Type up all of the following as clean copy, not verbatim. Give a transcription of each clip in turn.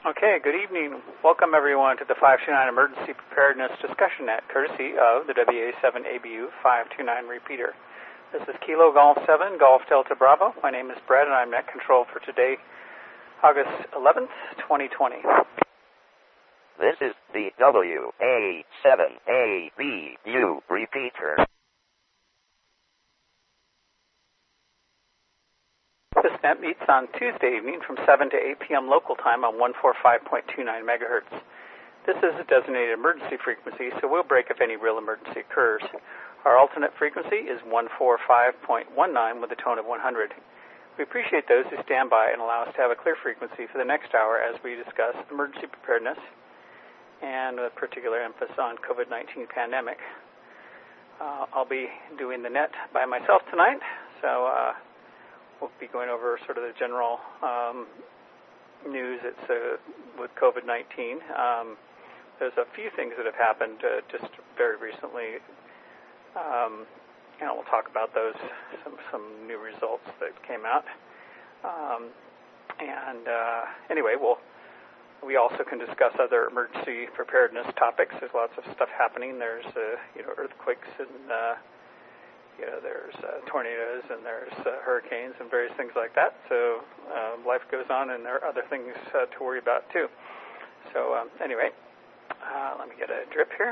Okay, good evening. Welcome everyone to the 529 Emergency Preparedness Discussion Net, courtesy of the WA7ABU 529 repeater. This is Kilo Golf 7, Golf Delta Bravo. My name is Brett and I'm Net Control for today, August 11th, 2020. This is the WA7ABU repeater. This net meets on Tuesday evening from 7 to 8 p.m. local time on 145.29 megahertz. This is a designated emergency frequency, so we'll break if any real emergency occurs. Our alternate frequency is 145.19 with a tone of 100. We appreciate those who stand by and allow us to have a clear frequency for the next hour as we discuss emergency preparedness and a particular emphasis on COVID-19 pandemic. I'll be doing the net by myself tonight, so we'll be going over sort of the general news with COVID-19. There's a few things that have happened just very recently. We'll talk about those, some new results that came out. Anyway, we also can discuss other emergency preparedness topics. There's lots of stuff happening. There's earthquakes and there's tornadoes and there's hurricanes and various things like that. So life goes on, and there are other things to worry about too. So anyway, let me get a drip here.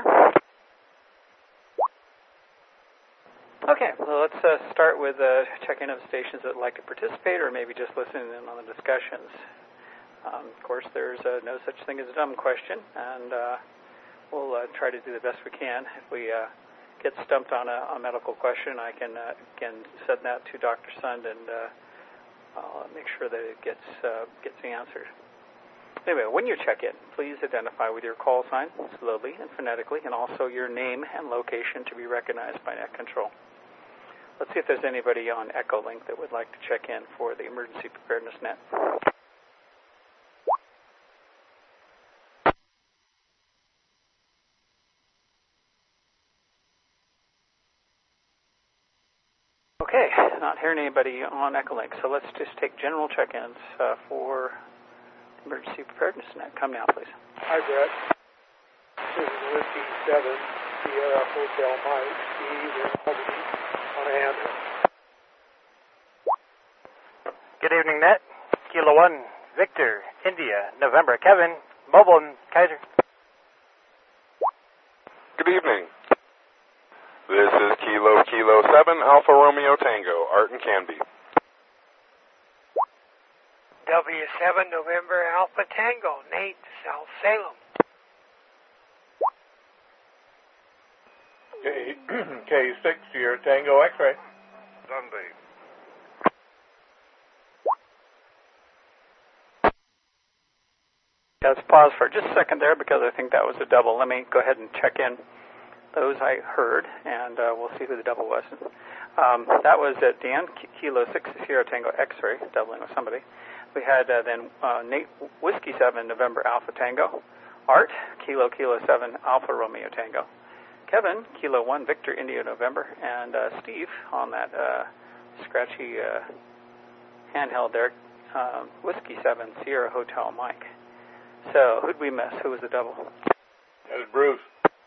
Okay, well, let's start with checking of stations that would like to participate or maybe just listening in on the discussions. Of course, there's no such thing as a dumb question, and we'll try to do the best we can. If we get stumped on a medical question, I can send that to Dr. Sund, and I'll make sure that it gets answered. Anyway, when you check in, please identify with your call sign slowly and phonetically, and also your name and location to be recognized by Net Control. Let's see if there's anybody on Echolink that would like to check in for the Emergency Preparedness Net. Okay, not hearing anybody on Echolink, so let's just take general check-ins for Emergency Preparedness Net. Come now, please. Hi, Brett. This is Whiskey 7, Sierra Hotel Mike, Steve in Albany, Montana. Good evening, Net. Kilo 1, Victor, India, November, Kevin, Mobile, and Kaiser. Good evening. This is Kilo 7, Alpha Romeo Tango, Art and Canby. W7 November Alpha Tango, Nate, South Salem. K6 Sierra Tango X-Ray. Sunday. Let's pause for just a second there because I think that was a double. Let me go ahead and check in those I heard, and we'll see who the double was. That was Dan, Kilo 6 Sierra Tango X-Ray, doubling with somebody. We had then Nate, Whiskey 7 November Alpha Tango. Art, Kilo 7 Alpha Romeo Tango. Kevin, Kilo 1 Victor India November. And Steve on that scratchy handheld there, Whiskey 7 Sierra Hotel Mike. So who'd we miss? Who was the double? That was Bruce.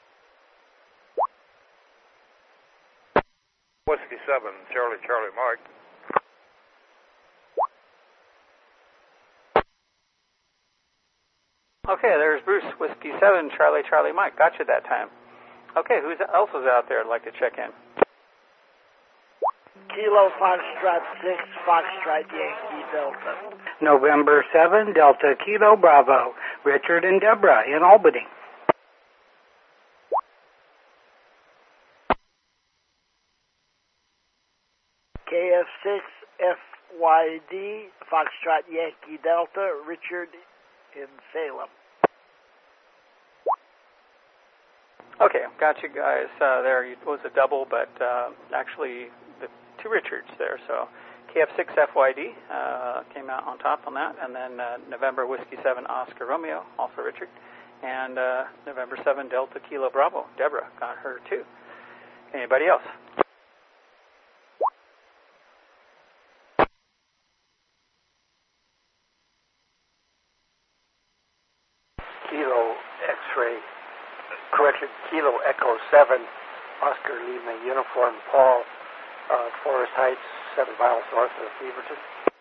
Whiskey 7, Charlie Mike. Okay, there's Bruce, Whiskey 7, Charlie Mike. Got you that time. Okay, who else is out there I'd like to check in? Kilo Foxtrot 6, Foxtrot Yankee Delta. November 7, Delta Kilo Bravo, Richard and Deborah in Albany. KF6 FYD, Foxtrot Yankee Delta, Richard in Salem. Okay, got you guys there. It was a double, but actually the two Richards there. So KF6 FYD came out on top on that, and then November Whiskey 7 Oscar Romeo, also Richard, and November 7 Delta Kilo Bravo, Deborah, got her too. Anybody else? X-ray. Correction, Kilo Echo 7, Oscar Lima Uniform, Paul, Forest Heights, 7 miles north of Beaverton.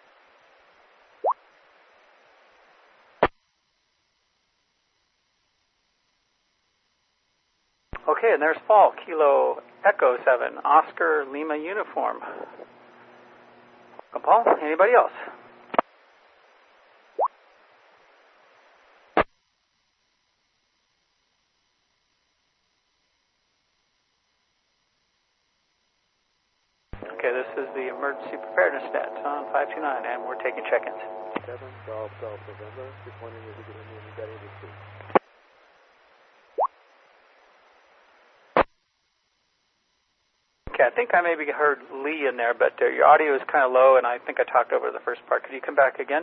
Okay, and there's Paul, Kilo Echo 7, Oscar Lima Uniform. Paul, anybody else? Okay, this is the Emergency Preparedness Net on 529, and we're taking check-ins. 7 Golf November. Just wondering if you could hear me any better this week. Okay, I think I maybe heard Lee in there, but your audio is kind of low, and I think I talked over the first part. Could you come back again?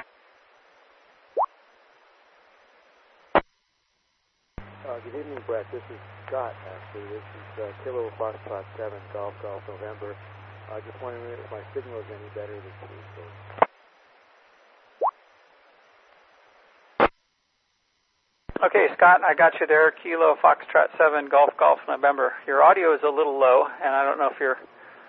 Good evening, Brett. This is Scott, actually. This is Kilo Foxtrot 7 Golf November. Just wondering if my signal is any better this week. So. Okay, Scott, I got you there. Kilo Foxtrot 7 Golf November. Your audio is a little low, and I don't know if you're,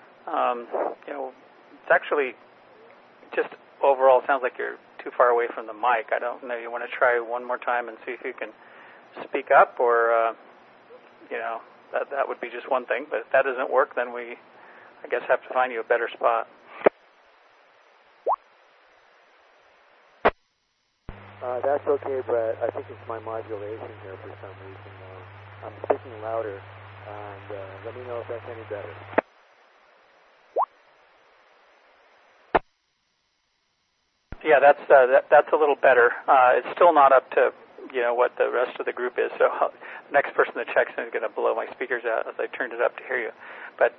it's actually just overall sounds like you're too far away from the mic. I don't know. You want to try one more time and see if you can speak up, or, that would be just one thing. But if that doesn't work, then we, I guess, have to find you a better spot. That's okay, Brett. I think it's my modulation here for some reason. I'm speaking louder, and let me know if that's any better. Yeah, that's a little better. It's still not up to what the rest of the group is. So the next person that checks in is going to blow my speakers out as I turned it up to hear you. But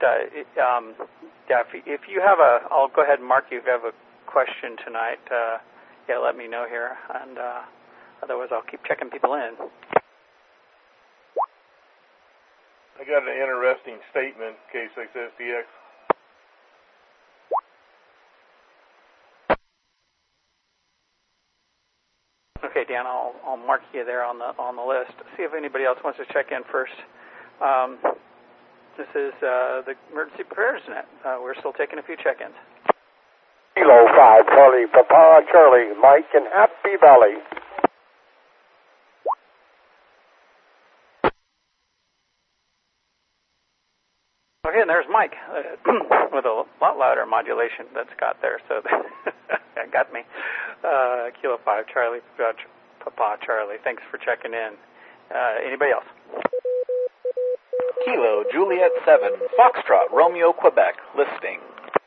if you have I'll go ahead and mark you if you have a question tonight. Let me know here, and otherwise I'll keep checking people in. I got an interesting statement, K6SDX. Okay, Dan, I'll mark you there on the list. See if anybody else wants to check in first. This is the Emergency Preparedness Net. We're still taking a few check-ins. Kilo 5, Charlie, Papa, Charlie, Mike in Happy Valley. Okay, and there's Mike with a lot louder modulation than Scott there, so that got me. Kilo 5, Charlie, Papa, Charlie. Thanks for checking in. Anybody else? Kilo Juliet 7, Foxtrot, Romeo, Quebec, listing.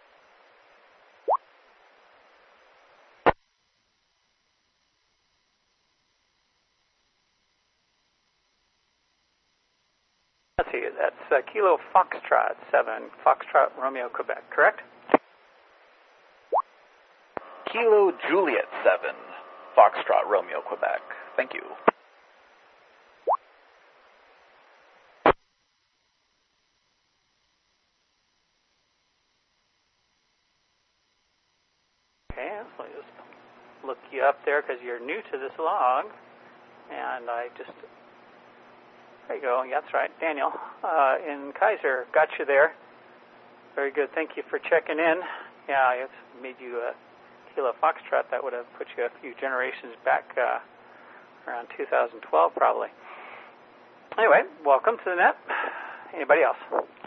Let's see, that's Kilo Foxtrot 7, Foxtrot, Romeo, Quebec, correct? Kilo Juliet 7, Foxtrot, Romeo, Quebec. Thank you. Okay, let me just look you up there because you're new to this log. And there you go, yeah, that's right, Daniel, in Kaiser, got you there. Very good, thank you for checking in. Yeah, it's made you a Kilo Foxtrot. That would have put you a few generations back, around 2012 probably. Anyway, welcome to the net. Anybody else?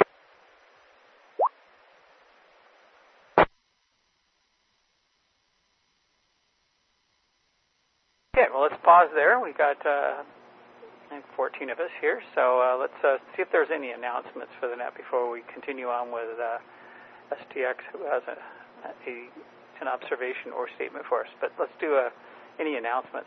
Okay, well, let's pause there. We got 14 of us here, so let's see if there's any announcements for the net before we continue on with STX, who has an observation or statement for us. But let's do any announcements.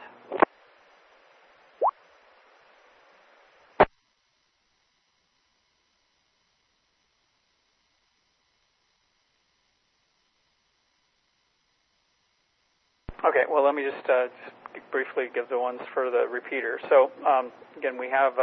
Okay, well, let me just briefly give the ones for the repeater. So, again, we have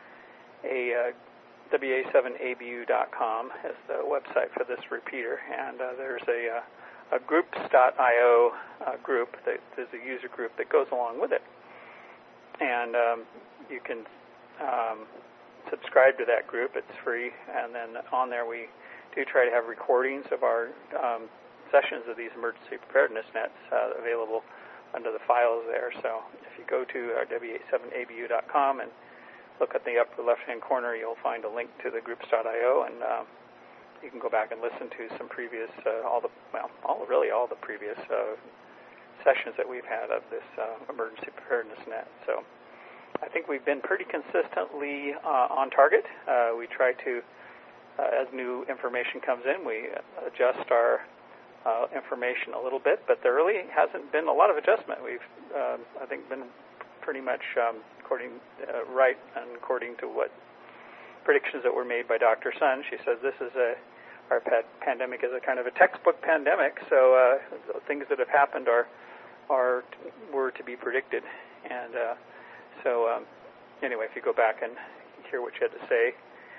wa7abu.com as the website for this repeater, and there's a groups.io group that is a user group that goes along with it. and you can subscribe to that group. It's free, and then on there we do try to have recordings of our sessions of these emergency preparedness nets available under the files there. So if you go to w87abu.com and look at the upper left-hand corner, you'll find a link to the groups.io, and you can go back and listen to some previous, all the previous sessions that we've had of this emergency preparedness net. So I think we've been pretty consistently on target. We try to, as new information comes in, we adjust our information a little bit, but there really hasn't been a lot of adjustment. We've, I think, been pretty much according to what predictions that were made by Dr. Sun. She says this is our pandemic is a kind of a textbook pandemic, so things that have happened were to be predicted. And anyway, if you go back and hear what she had to say,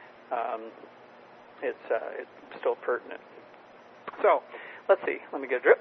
it's still pertinent. So let's see. Let me get a drip.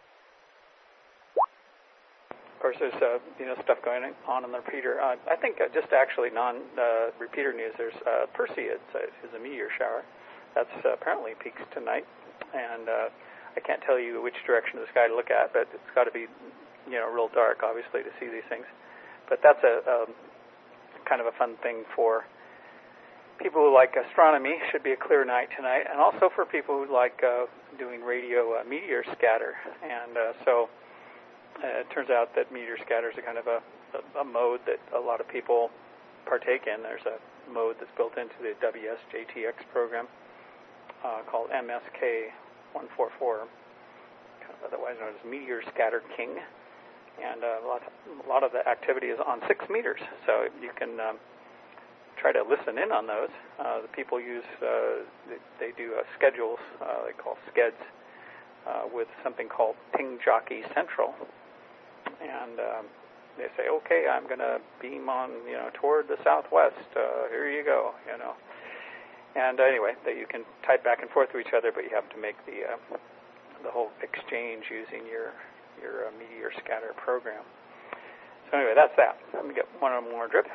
Of course, there's stuff going on in the repeater. I think just actually non-repeater news. There's Perseid is a meteor shower. That's apparently peaks tonight, and I can't tell you which direction of the sky to look at, but it's got to be real dark, obviously, to see these things. But that's a kind of a fun thing for people who like astronomy. Should be a clear night tonight, and also for people who like doing radio meteor scatter. And so it turns out that meteor scatter is a kind of a mode that a lot of people partake in. There's a mode that's built into the WSJTX program called MSK144, otherwise known as Meteor Scatter King. And a lot of the activity is on 6 meters, so you can try to listen in on those. The people use, they do schedules, they call skeds, with something called Ping Jockey Central. And they say, okay, I'm going to beam on, toward the southwest. Here you go, And anyway, that you can type back and forth to each other, but you have to make the whole exchange using your meteor scatter program. So anyway, that's that. Let me get one more drip.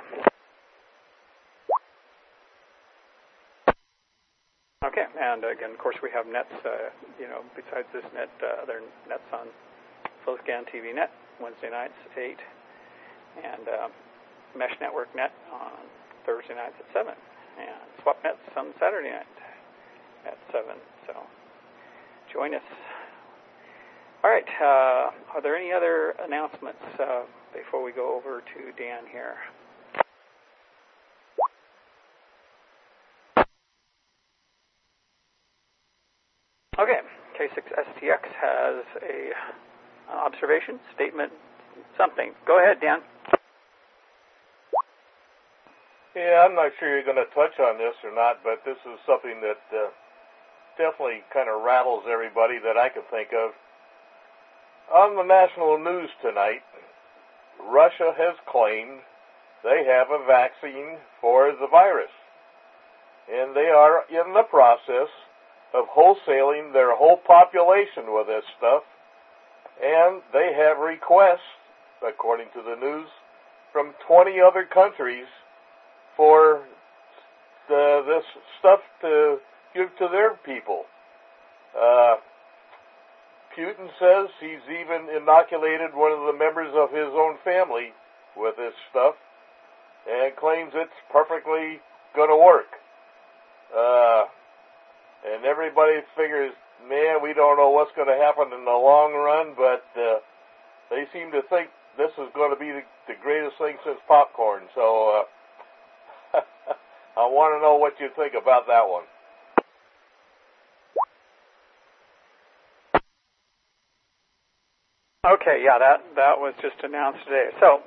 Okay, and again, of course, we have nets, besides this net, other nets on FlowScan TV Net, Wednesday nights at 8, and Mesh Network Net on Thursday nights at 7, and Swap Nets on Saturday night at 7, so join us. All right, are there any other announcements before we go over to Dan here? Okay, K6STX has a observation, statement, something. Go ahead, Dan. Yeah, I'm not sure you're going to touch on this or not, but this is something that definitely kind of rattles everybody that I can think of. On the national news tonight, Russia has claimed they have a vaccine for the virus, and they are in the process of wholesaling their whole population with this stuff, and they have requests, according to the news, from 20 other countries for this stuff to give to their people. Putin says he's even inoculated one of the members of his own family with this stuff and claims it's perfectly going to work. And everybody figures, man, we don't know what's going to happen in the long run, but they seem to think this is going to be the greatest thing since popcorn. So I want to know what you think about that one. Okay, yeah, that was just announced today. So,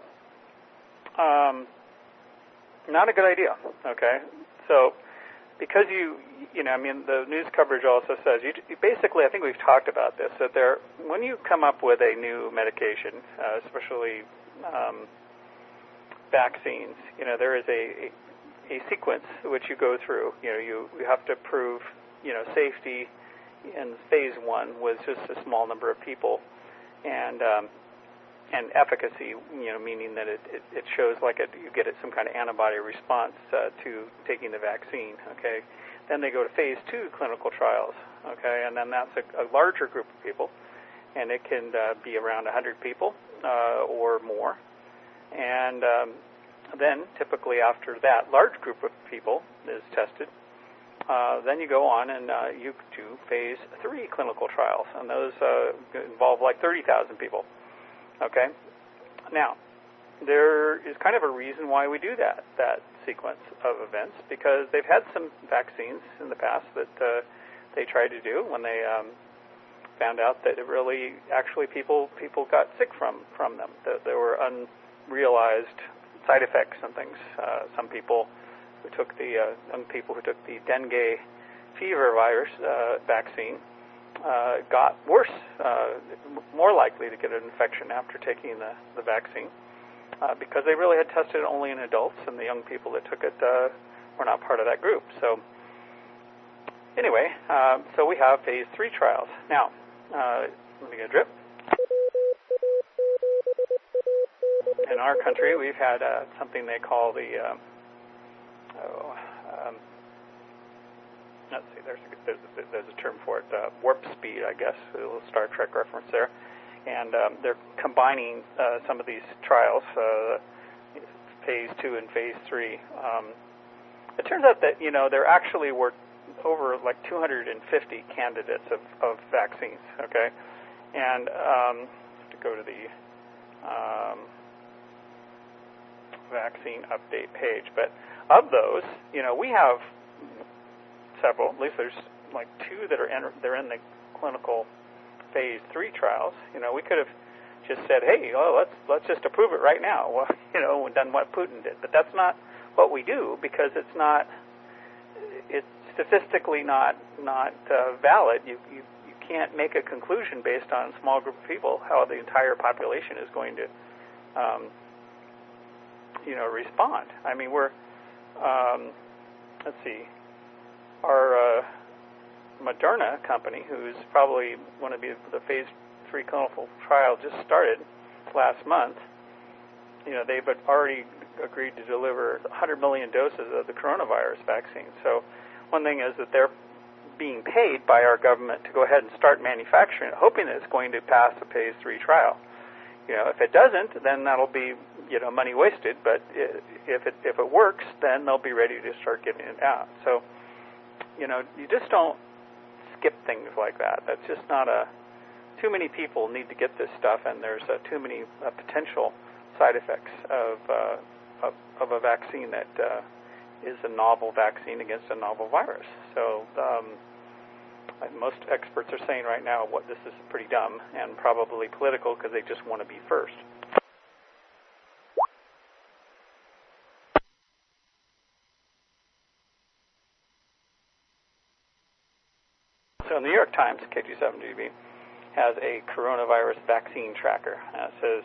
not a good idea, okay? So, because the news coverage also says, you basically, I think we've talked about this, that when you come up with a new medication, especially vaccines, there is a sequence which you go through. You have to prove, safety in phase 1 with just a small number of people. And and efficacy, meaning that it shows like you get some kind of antibody response to taking the vaccine. Okay, then they go to phase 2 clinical trials. Okay, and then that's a larger group of people, and it can be around 100 people or more, and then typically after that large group of people is tested, then you go on and you do phase 3 clinical trials, and those involve like 30,000 people. Okay? Now, there is kind of a reason why we do that sequence of events, because they've had some vaccines in the past that they tried to do when they found out that it really, actually people got sick from them, that there were unrealized side effects and things. Some people who took the young people who took the dengue fever virus vaccine got worse, more likely to get an infection after taking the vaccine, because they really had tested it only in adults, and the young people that took it were not part of that group. So anyway, so we have phase 3 trials. Now, let me get a drip. In our country, we've had something they call the let's see, there's a term for it, warp speed, I guess, a little Star Trek reference there. And they're combining some of these trials, phase 2 and phase 3. It turns out that, there actually were over like 250 candidates of vaccines, okay? And to go to the vaccine update page. But of those, we have several, at least there's like 2 that they're in the clinical phase 3 trials. We could have just said, hey, let's just approve it right now. Well, and done what Putin did. But that's not what we do, because it's statistically not valid. You can't make a conclusion based on a small group of people how the entire population is going to respond. I mean, we're let's see, our Moderna company, who's probably one of the phase 3 clinical trial just started last month. They've already agreed to deliver 100 million doses of the coronavirus vaccine. So one thing is that they're being paid by our government to go ahead and start manufacturing it, hoping that it's going to pass the phase 3 trial. If it doesn't, then that'll be money wasted. But if it works, then they'll be ready to start giving it out. So you just don't skip things like that. That's just not too many people need to get this stuff, and there's too many potential side effects of a vaccine that is a novel vaccine against a novel virus. So most experts are saying right now this is pretty dumb and probably political, because they just want to be first. So the New York Times, KG7GB, has a coronavirus vaccine tracker. It says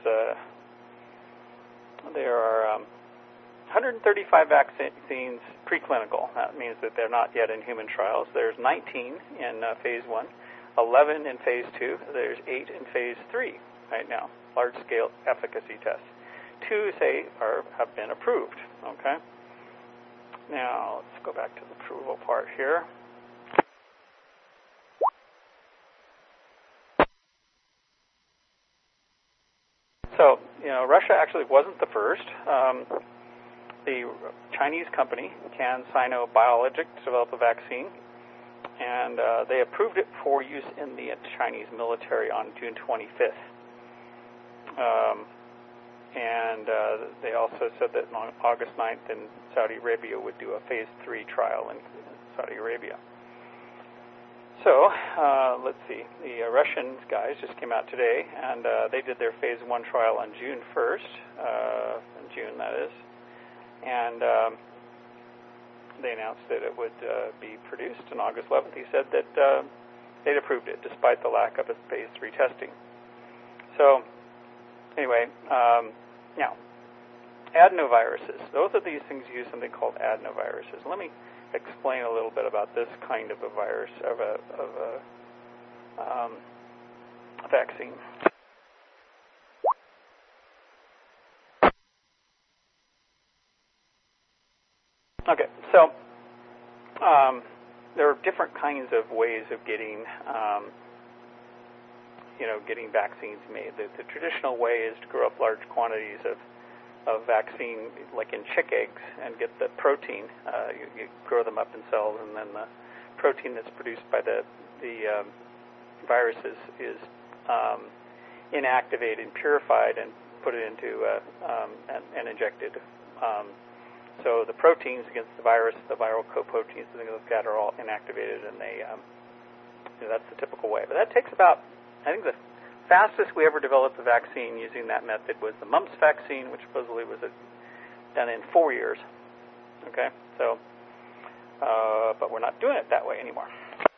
there are 135 vaccines preclinical. That means that they're not yet in human trials. There's 19 in phase 1, 11 in phase 2. There's 8 in phase 3 right now, large-scale efficacy tests. 2 have been approved. Okay. Now let's go back to the approval part here. So, Russia actually wasn't the first. The Chinese company, CanSino Biologics, developed a vaccine, and they approved it for use in the Chinese military on June 25th. And they also said that on August 9th in Saudi Arabia would do a phase 3 trial in Saudi Arabia. So, let's see, the Russian guys just came out today, and they did their phase 1 trial on June 1st, in June that is, and they announced that it would be produced on August 11th. He said that they'd approved it despite the lack of a phase 3 testing. So, anyway, now, adenoviruses. Both of these things use something called adenoviruses. Let me explain a little bit about this kind of a virus, of a vaccine. Okay, so there are different kinds of ways of getting, getting vaccines made. The traditional way is to grow up large quantities of vaccine, like in chick eggs, and get the protein. You grow them up in cells, and then the protein that's produced by the viruses is inactivated and purified and put it into and injected. So the proteins against the virus, the viral co-proteins, things like that, are all inactivated, and they that's the typical way. But that takes about, I think the fastest we ever developed a vaccine using that method was the mumps vaccine, which supposedly was done in 4 years. Okay, so but we're not doing it that way anymore.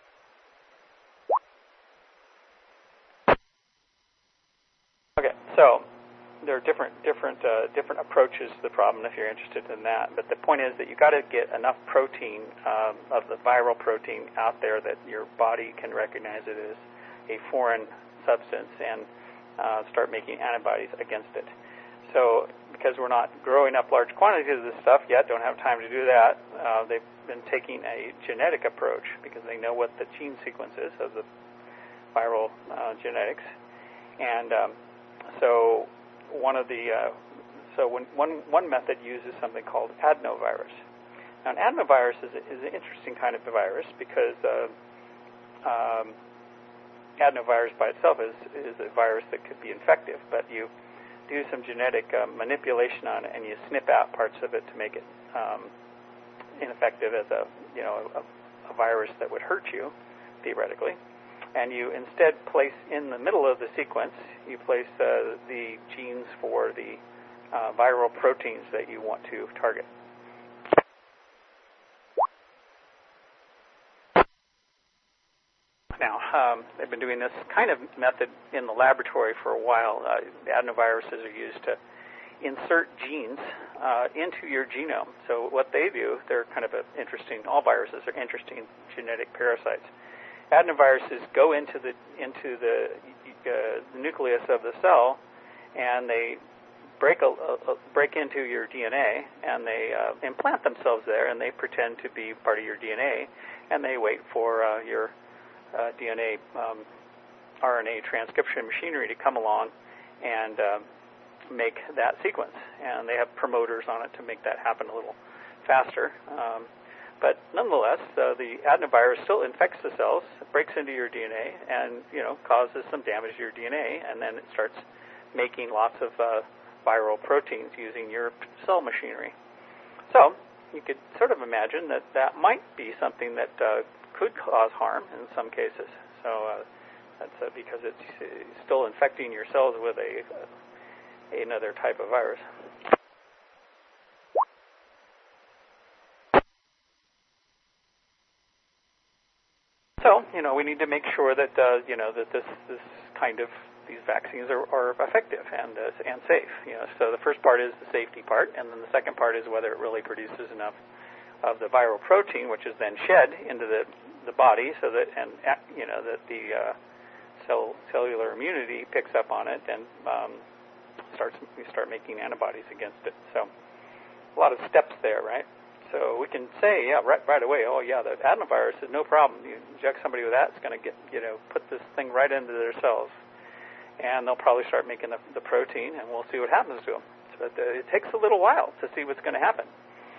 Okay, so there are different approaches to the problem if you're interested in that. But the point is that you got to get enough protein of the viral protein out there that your body can recognize it as a foreign substance and start making antibodies against it. So because we're not growing up large quantities of this stuff yet, don't have time to do that, they've been taking a genetic approach because they know what the gene sequence is of the viral genetics. And so one method uses something called adenovirus. Now, an adenovirus is an interesting kind of virus because adenovirus by itself is a virus that could be infective, but you do some genetic manipulation on it, and you snip out parts of it to make it ineffective as a virus that would hurt you theoretically. And you instead place in the middle of the sequence, you place the genes for the viral proteins that you want to target. Now, they've been doing this kind of method in the laboratory for a while. The adenoviruses are used to insert genes into your genome. So what they do, they're kind of interesting, all viruses are interesting genetic parasites. Adenoviruses go into the nucleus of the cell, and they break into your DNA, and they implant themselves there, and they pretend to be part of your DNA, and they wait for your DNA RNA transcription machinery to come along and make that sequence. And they have promoters on it to make that happen a little faster. But nonetheless, the adenovirus still infects the cells, breaks into your DNA, and causes some damage to your DNA, and then it starts making lots of viral proteins using your cell machinery. So you could sort of imagine that might be something that could cause harm in some cases. So that's because it's still infecting your cells with another type of virus. So, we need to make sure that that this kind of these vaccines are effective and safe. So the first part is the safety part, and then the second part is whether it really produces enough of the viral protein, which is then shed into the body, so that that the cellular immunity picks up on it and we start making antibodies against it. So a lot of steps there, right? So we can say, right away, the adenovirus is no problem. You inject somebody with that, it's going to put this thing right into their cells, and they'll probably start making the protein, and we'll see what happens to them. But it takes a little while to see what's going to happen.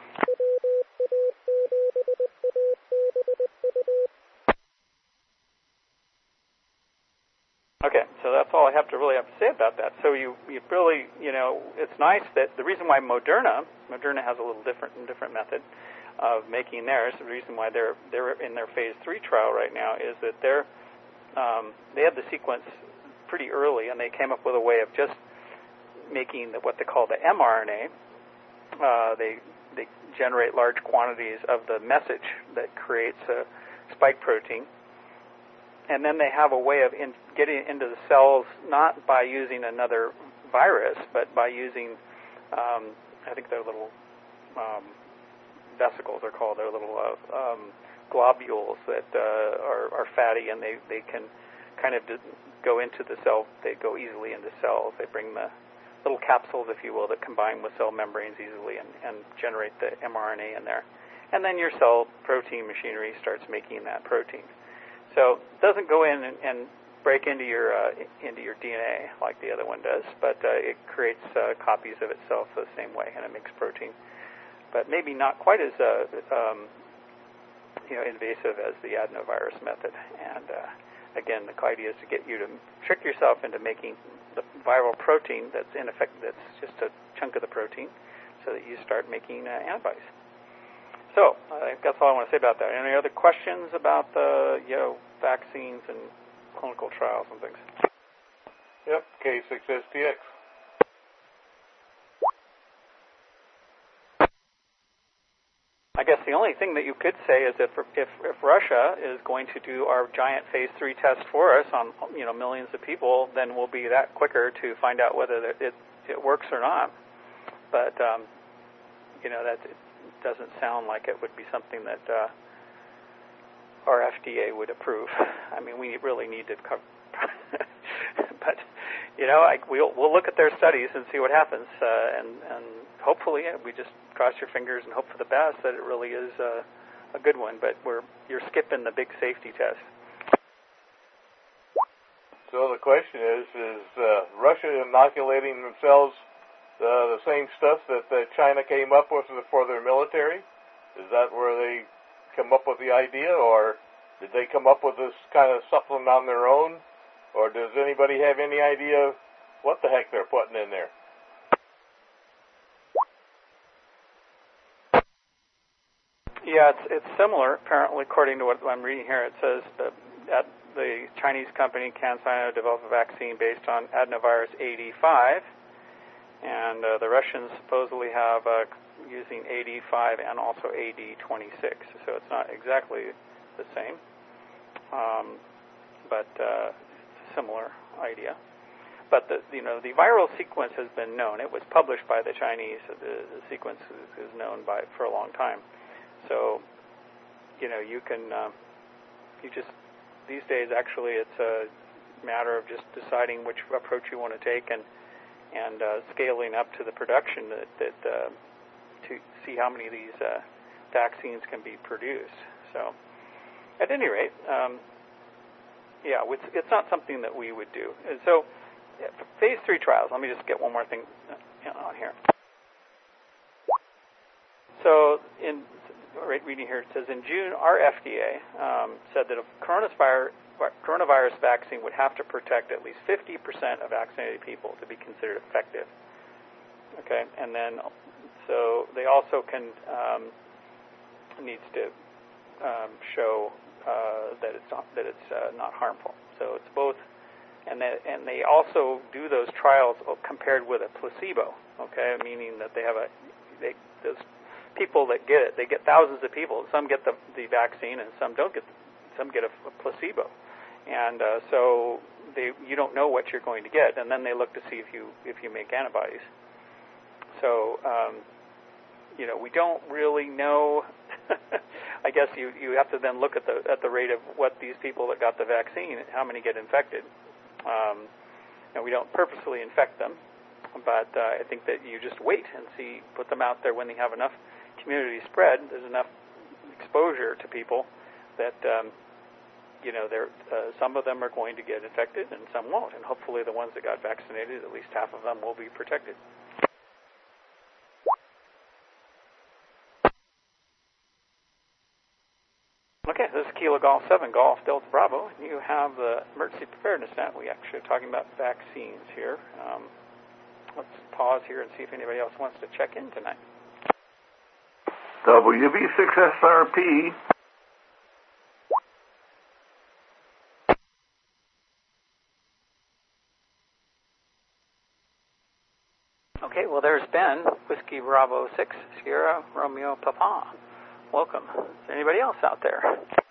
Okay, so that's all I really have to say about that. So you really, it's nice that the reason why Moderna has a little different method of making theirs. The reason why they're in their phase 3 trial right now is that they had the sequence pretty early, and they came up with a way of just making what they call the mRNA. They generate large quantities of the message that creates a spike protein. And then they have a way of getting into the cells, not by using another virus, but by using, I think they're little vesicles, they're called. They're little globules that are fatty, and they can kind of go into the cell. They go easily into cells. They bring the little capsules, if you will, that combine with cell membranes easily and generate the mRNA in there. And then your cell protein machinery starts making that protein. So it doesn't go in and break into your DNA like the other one does, but it creates copies of itself the same way, and it makes protein. But maybe not quite as invasive as the adenovirus method. And again, the idea is to get you to trick yourself into making the viral protein that's in effect, that's just a chunk of the protein, so that you start making antibodies. So I think that's all I want to say about that. Any other questions about the vaccines and clinical trials and things? Yep, K6STX. I guess the only thing that you could say is if Russia is going to do our giant phase 3 test for us on millions of people, then we'll be that quicker to find out whether it works or not. But that it doesn't sound like it would be something that our FDA would approve. I mean, we really need to cover. But we'll look at their studies and see what happens, and hopefully we just cross your fingers and hope for the best that it really is a good one. But you're skipping the big safety test. So the question is Russia inoculating themselves the same stuff that China came up with for their military? Is that where they come up with the idea, or did they come up with this kind of supplement on their own? Or does anybody have any idea what the heck they're putting in there? Yeah, it's similar, apparently, according to what I'm reading here. It says that the Chinese company CanSino developed a vaccine based on adenovirus AD5, and the Russians supposedly have using AD5 and also AD26. So it's not exactly the same, but similar idea. But the viral sequence has been known. It was published by the Chinese. The sequence is known for a long time. So, you can these days actually it's a matter of just deciding which approach you want to take and scaling up to the production that to see how many of these vaccines can be produced. So, at any rate, it's not something that we would do. And so, phase 3 trials. Let me just get one more thing on here. So, reading here, it says in June, our FDA said that a coronavirus vaccine would have to protect at least 50% of vaccinated people to be considered effective. Okay, and then so they also needs to show that it's not harmful. So it's both, and they also do those trials compared with a placebo. Okay, meaning that those people that get it, they get thousands of people. Some get the vaccine, and some don't get. Some get a placebo, and so you don't know what you're going to get, and then they look to see if you make antibodies. So we don't really know. I guess you have to then look at the rate of what these people that got the vaccine, how many get infected. And we don't purposely infect them, but I think that you just wait and see, put them out there when they have enough community spread, there's enough exposure to people that some of them are going to get infected and some won't, and hopefully the ones that got vaccinated, at least half of them will be protected. Okay, this is Kilo Golf 7, Golf Delta Bravo. You have the Emergency Preparedness Net. We actually are talking about vaccines here. Let's pause here and see if anybody else wants to check in tonight. WB6SRP. Okay, well, there's Ben, Whiskey Bravo 6, Sierra Romeo Papa. Welcome. Is there anybody else out there?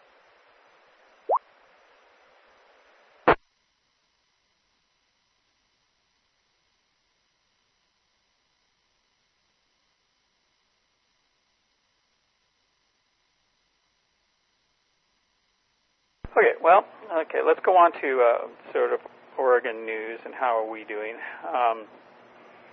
Okay, let's go on to sort of Oregon news and how are we doing.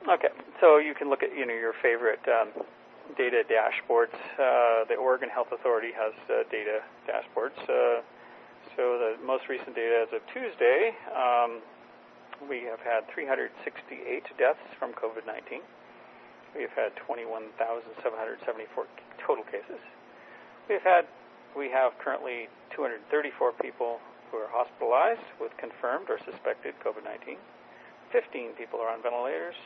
Okay, so you can look at your favorite data dashboards. The Oregon Health Authority has data dashboards. So the most recent data as of Tuesday, we have had 368 deaths from COVID-19. We have had 21,774 total cases. We have currently 234 people who are hospitalized with confirmed or suspected COVID-19. 15 people are on ventilators.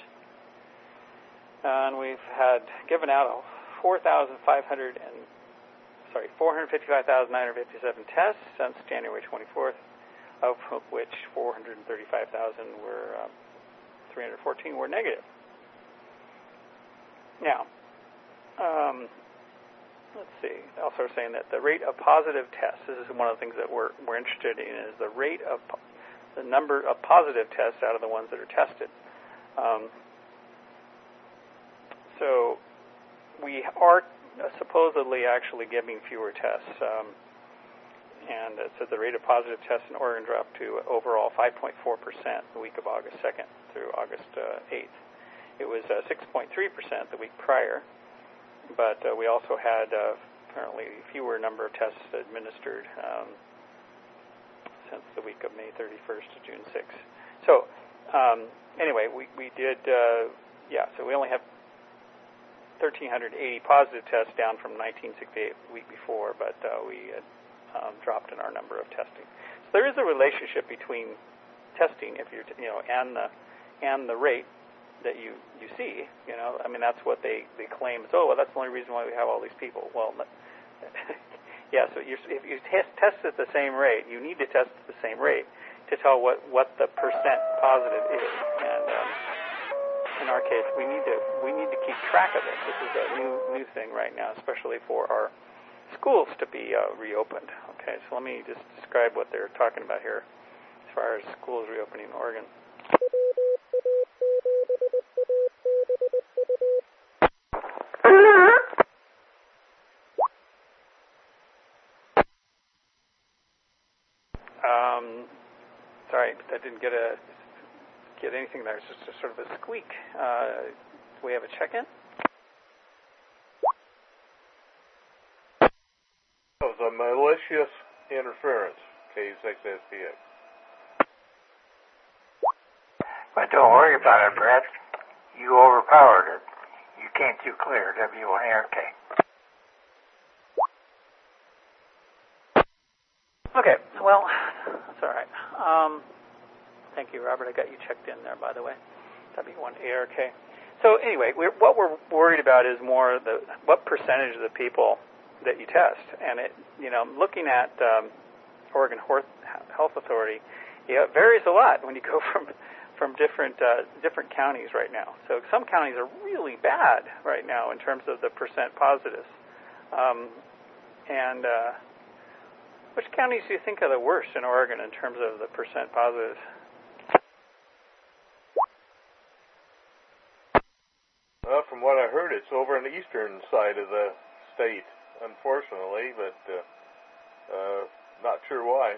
And we've had given out 455,957 tests since January 24th, of which 314 were negative. Now, let's see. Also, we're saying that the rate of positive tests. This is one of the things that we're interested in, is the rate of the number of positive tests out of the ones that are tested. So we are supposedly actually giving fewer tests. And it said the rate of positive tests in Oregon dropped to overall 5.4% the week of August 2nd through August 8th. It was 6.3% the week prior, but we also had apparently fewer number of tests administered since the week of May 31st to June 6th. So anyway, we did, so we only have 1,380 positive tests, down from 1968 the week before, but we had dropped in our number of testing. So there is a relationship between testing, if you're, and the rate that you see. I mean, that's what they claim. It's, that's the only reason why we have all these people. Well, yeah. So if you test at the same rate, you need to test at the same rate to tell what the percent positive is. And in our case, we need to keep track of it. This is a new thing right now, especially for our schools to be reopened. Okay, so let me just describe what they're talking about here as far as schools reopening in Oregon. Sorry, I didn't get anything there. It's just sort of a squeak. Do we have a check-in? That was a malicious interference, K6SPX. But don't worry about it, Brett. You overpowered it. You came through clear, W1ARK. Okay, well, that's all right. Thank you, Robert. I got you checked in there, by the way. W1ARK. So anyway, what we're worried about is more what percentage of the people that you test. And looking at Oregon Health Authority, it varies a lot when you go from different counties right now. So some counties are really bad right now in terms of the percent positives. Which counties do you think are the worst in Oregon in terms of the percent positives? Well, from what I heard, it's over on the eastern side of the state, unfortunately, but not sure why.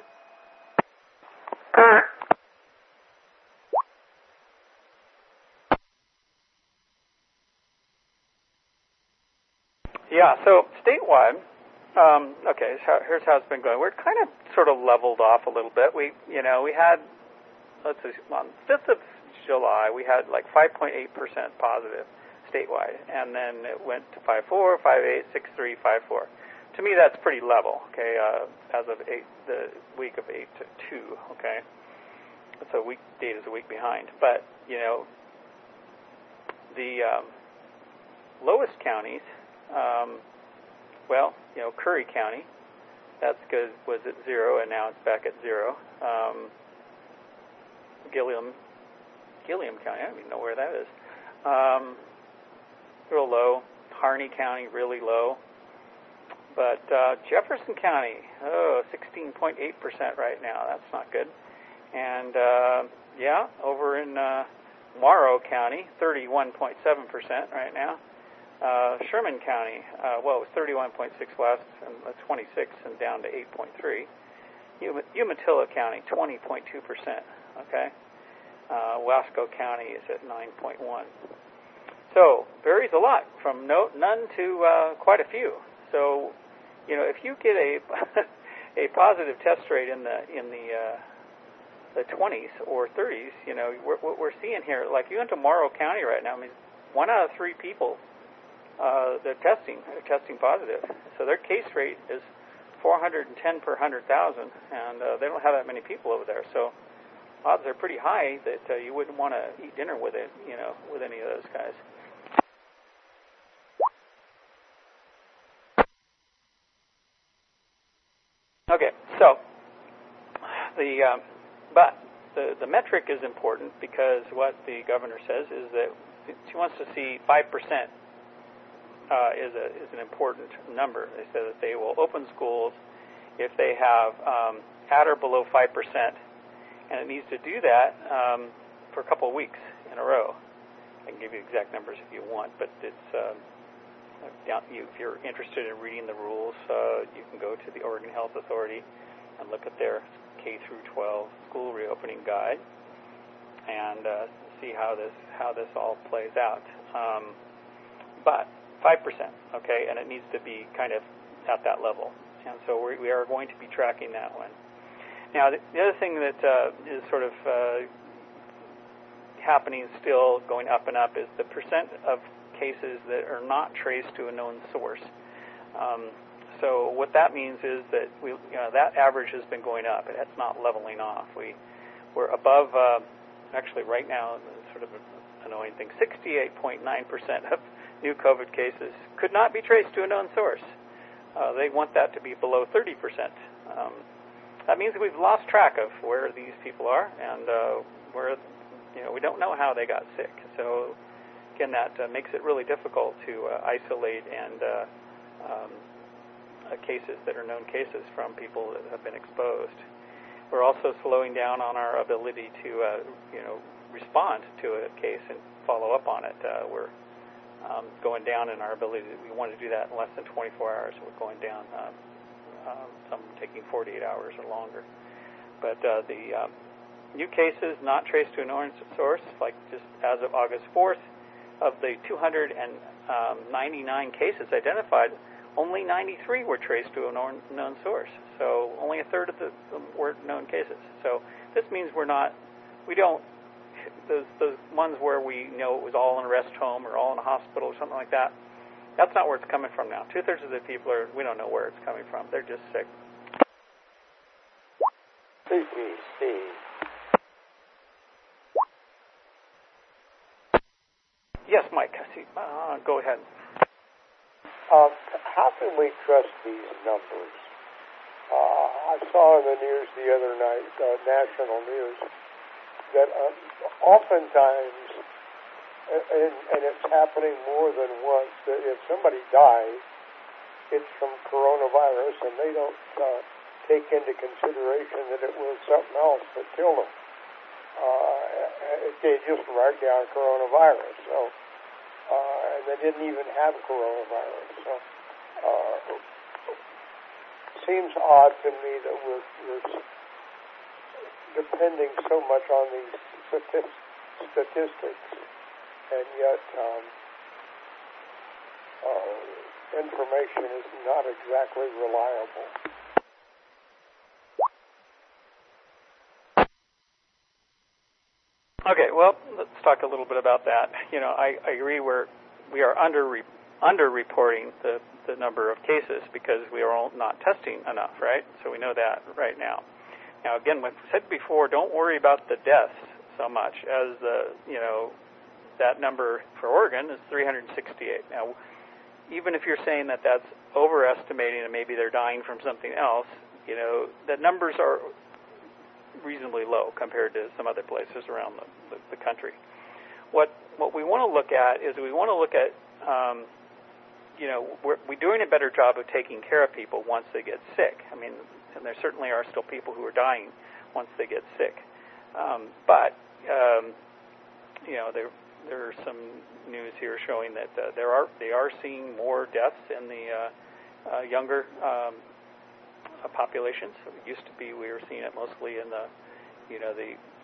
Yeah, so statewide, okay, so here's how it's been going. We're kind of sort of leveled off a little bit. We had, let's see, on 5th of July, we had like 5.8% positive statewide, and then it went to 5.4, 5.8, 6.3, 5.4. To me, that's pretty level, okay, as of the week of 8 to 2, okay? So data's a week behind. But, the lowest counties, Curry County, that's good, was at 0, and now it's back at 0. Gilliam County, I don't even know where that is. Real low. Harney County, really low. But Jefferson County, 16.8% right now. That's not good. And, over in Morrow County, 31.7% right now. Sherman County, it was 31.6 last, and 26, and down to 8.3. Umatilla County, 20.2%. Okay. Wasco County is at 9.1. So varies a lot from none to quite a few. So, if you get a a positive test rate in the 20s or 30s, what we're seeing here, like you went to Morrow County right now. I mean, 1 out of 3 people they're testing positive. So their case rate is 410 per 100,000, and they don't have that many people over there. So odds are pretty high that you wouldn't want to eat dinner with it, with any of those guys. Okay, so the metric is important because what the governor says is that she wants to see 5% is an important number. They say that they will open schools if they have at or below 5%, and it needs to do that for a couple of weeks in a row. I can give you exact numbers if you want, but it's if you're interested in reading the rules, you can go to the Oregon Health Authority and look at their K through 12 school reopening guide and see how this all plays out. But 5%, okay, and it needs to be kind of at that level, and so we are going to be tracking that one. Now, the other thing that is sort of happening still, going up and up, is the percent of cases that are not traced to a known source. So what that means is that that average has been going up. It's not leveling off. We're above, actually right now, sort of an annoying thing, 68.9% of new COVID cases could not be traced to a known source. They want that to be below 30%. That means we've lost track of where these people are, and where we don't know how they got sick. So again, that makes it really difficult to isolate and cases that are known cases from people that have been exposed. We're also slowing down on our ability to respond to a case and follow up on it. We're going down in our ability. We want to do that in less than 24 hours. We're going down, some taking 48 hours or longer. But the new cases not traced to a known source, like just as of August 4th, of the 299 cases identified, only 93 were traced to a known source. So only a third of them were known cases. So this means those ones where we know it was all in a rest home or all in a hospital or something like that, that's not where it's coming from now. 2/3 of the people we don't know where it's coming from. They're just sick. CPC. Yes, Mike. Go ahead. How can we trust these numbers? I saw in the news the other night, national news, that oftentimes, and it's happening more than once, that if somebody dies, it's from coronavirus, and they don't take into consideration that it was something else that killed them. They just write down coronavirus, so and they didn't even have coronavirus. So seems odd to me that we're depending so much on these statistics, and yet information is not exactly reliable. Okay, well, let's talk a little bit about that. I agree we are under-reporting the number of cases because we are all not testing enough, right? So we know that right now. Now, again, like I said before, don't worry about the deaths so much as that number for Oregon is 368. Now, even if you're saying that that's overestimating and maybe they're dying from something else, the numbers are reasonably low compared to some other places around the country. What we want to look at is we're doing a better job of taking care of people once they get sick. I mean, and there certainly are still people who are dying once they get sick. But there are some news here showing that they are seeing more deaths in the younger populations. It used to be we were seeing it mostly in the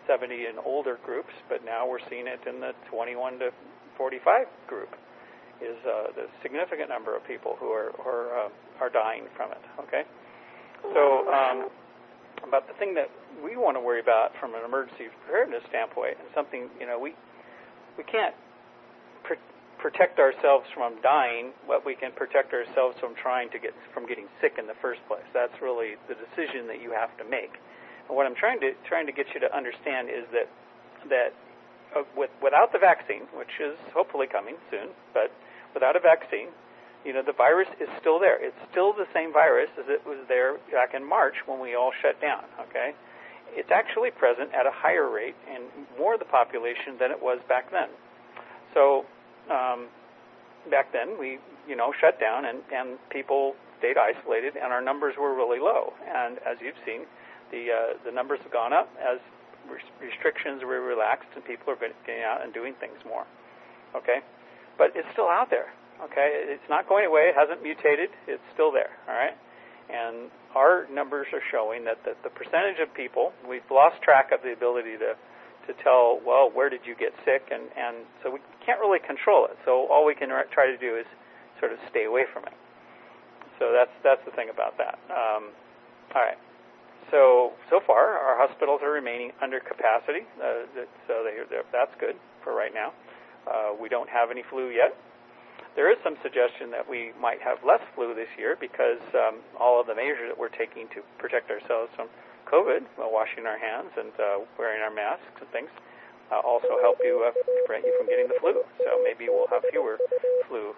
70 and older groups, but now we're seeing it in the 21 to 45 group. Is the significant number of people who are dying from it. Okay, so but the thing that we want to worry about from an emergency preparedness standpoint, and something we can't protect ourselves from dying, but we can protect ourselves from getting sick in the first place. That's really the decision that you have to make. And what I'm trying to get you to understand is that without the vaccine, which is hopefully coming soon, but without a vaccine, the virus is still there. It's still the same virus as it was there back in March when we all shut down, okay? It's actually present at a higher rate in more of the population than it was back then. So back then we, shut down and people stayed isolated and our numbers were really low. And as you've seen, the numbers have gone up as restrictions were relaxed and people are getting out and doing things more, okay? But it's still out there, okay? It's not going away. It hasn't mutated. It's still there, all right? And our numbers are showing that the percentage of people, we've lost track of the ability to tell, well, where did you get sick? And so we can't really control it. So all we can try to do is sort of stay away from it. So that's the thing about that. All right. So far, our hospitals are remaining under capacity. So that's good for right now. We don't have any flu yet. There is some suggestion that we might have less flu this year because all of the measures that we're taking to protect ourselves from COVID, washing our hands and wearing our masks and things, also help you prevent you from getting the flu. So maybe we'll have fewer flu.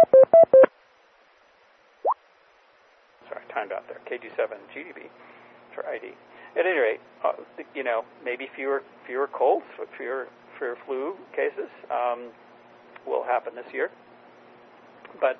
Sorry, timed out there. KG7 GDB for ID. At any rate, maybe fewer colds, fewer flu cases will happen this year. But,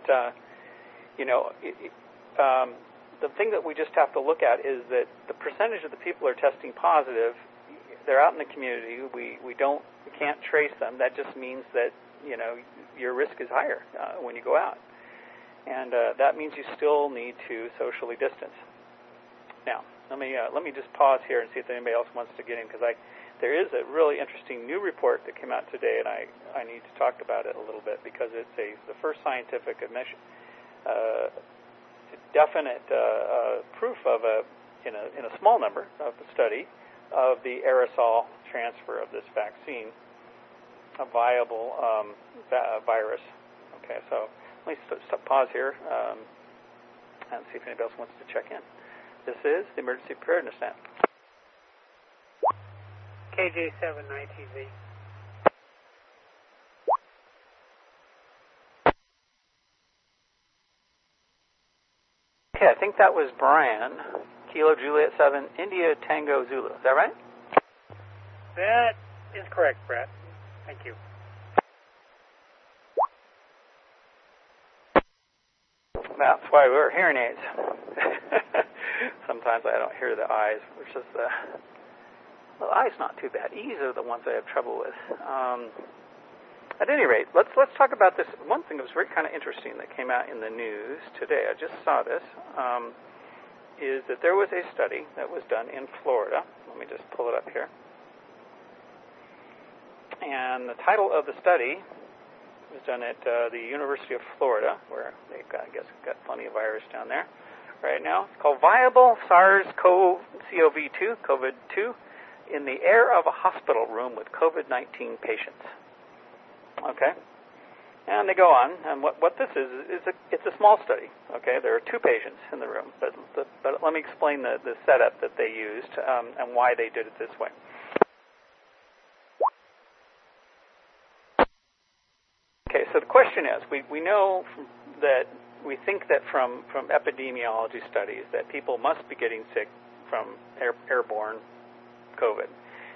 the thing that we just have to look at is that the percentage of the people who are testing positive, they're out in the community. We can't trace them. That just means that, your risk is higher when you go out. And that means you still need to socially distance. Now, let me just pause here and see if anybody else wants to get in, because there is a really interesting new report that came out today, and I need to talk about it a little bit because it's the first scientific admission, definite proof of in a small number of the study of the aerosol transfer of this vaccine, a viable virus. Okay, so let me pause here and see if anybody else wants to check in. This is the Emergency Preparedness Net. KJ7 ITZ. Okay, I think that was Brian. Kilo Juliet 7, India Tango Zulu. Is that right? That is correct, Brett. Thank you. That's why we wear hearing aids. Sometimes I don't hear the I's, which is well, I's not too bad. E's are the ones I have trouble with. At any rate, let's talk about this. One thing that was very kind of interesting that came out in the news today, I just saw this, is that there was a study that was done in Florida. Let me just pull it up here. And the title of the study was done at the University of Florida, where they've got, I guess, got plenty of virus down there right now. It's called Viable SARS-CoV-2, COVID-2, in the air of a hospital room with COVID-19 patients. Okay? And they go on, and what this is it's a small study. Okay? There are 2 patients in the room, but let me explain the setup that they used and why they did it this way. Okay, so the question is, we know that we think that from epidemiology studies that people must be getting sick from airborne COVID.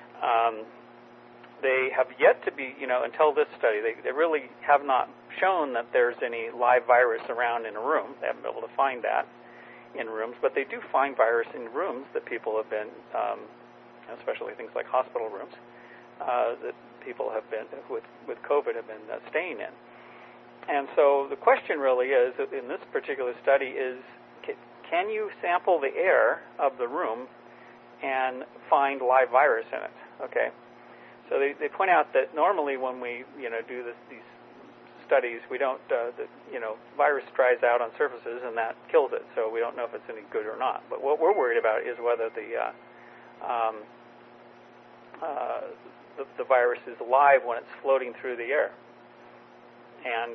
They have yet to be, until this study, they really have not shown that there's any live virus around in a room. They haven't been able to find that in rooms, but they do find virus in rooms that people have been, especially things like hospital rooms, that people have been, with COVID, have been staying in. And so the question really is, in this particular study, is can you sample the air of the room and find live virus in it? Okay, so they point out that normally when we do these studies, we don't virus dries out on surfaces and that kills it, so we don't know if it's any good or not. But what we're worried about is whether the virus is alive when it's floating through the air. And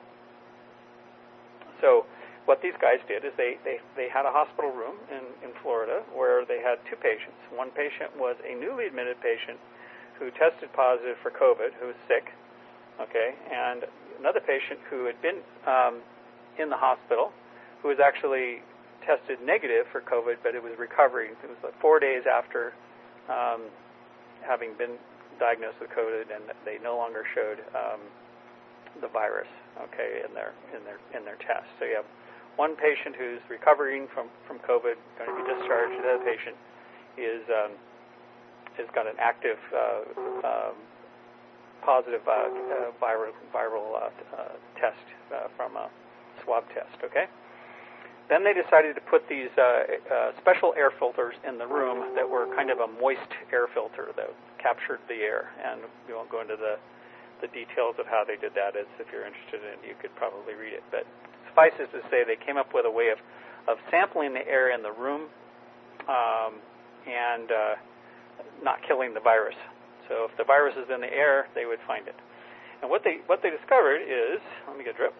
so what these guys did is they had a hospital room in Florida where they had two patients. One patient was a newly admitted patient who tested positive for COVID, who was sick, okay, and another patient who had been in the hospital who was actually tested negative for COVID, but it was recovering. It was like 4 days after having been diagnosed with COVID, and they no longer showed the virus, okay, in their test. So you have one patient who's recovering from COVID, going to be discharged. The other patient has got an active positive viral test from a swab test. Okay. Then they decided to put these special air filters in the room that were kind of a moist air filter that captured the air. And we won't go into the details of how they did that. If you're interested in it, you could probably read it. But suffice it to say, they came up with a way of sampling the air in the room and not killing the virus. So if the virus is in the air, they would find it. And what they discovered is, let me get a drip.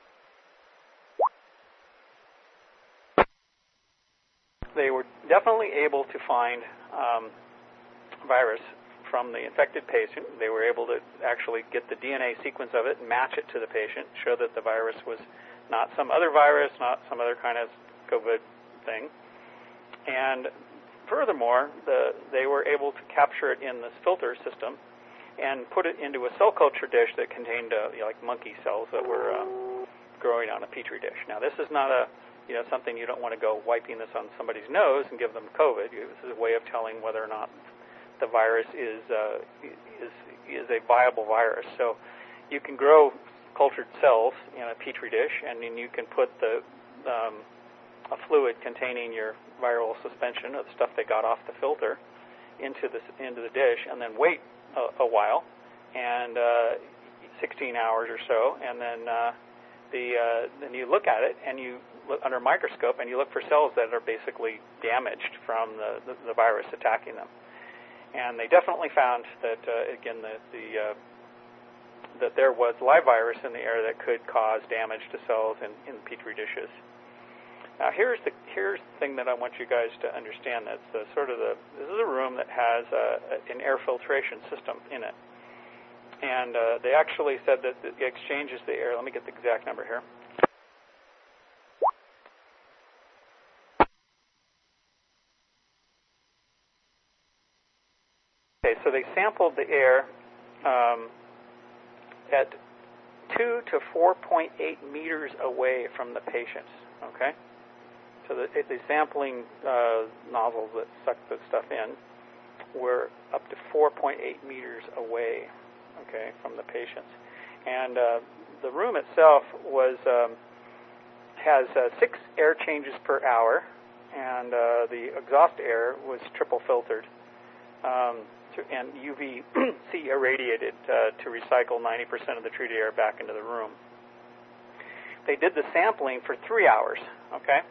They were definitely able to find virus from the infected patient. They were able to actually get the DNA sequence of it and match it to the patient, show that the virus was not some other virus, not some other kind of COVID thing. And furthermore, they were able to capture it in this filter system and put it into a cell culture dish that contained like monkey cells that were growing on a petri dish. Now, this is not something you don't want to go wiping this on somebody's nose and give them COVID. This is a way of telling whether or not the virus is a viable virus. So you can grow cultured cells in a petri dish, and then you can put a fluid containing your viral suspension of the stuff they got off the filter into the dish, and then wait a while, and 16 hours or so, and then then you look at it and you look under a microscope and you look for cells that are basically damaged from the virus attacking them. And they definitely found that again that there was live virus in the air that could cause damage to cells in petri dishes. Now here's the thing that I want you guys to understand. That's this is a room that has an air filtration system in it. And they actually said that it exchanges the air. Let me get the exact number here. Okay, so they sampled the air at 2 to 4.8 meters away from the patients. Okay, so the sampling nozzles that suck the stuff in were up to 4.8 meters away. Okay, from the patients, and the room itself has 6 air changes per hour, and the exhaust air was triple filtered and UVC irradiated to recycle 90% of the treated air back into the room. They did the sampling for 3 hours. Okay.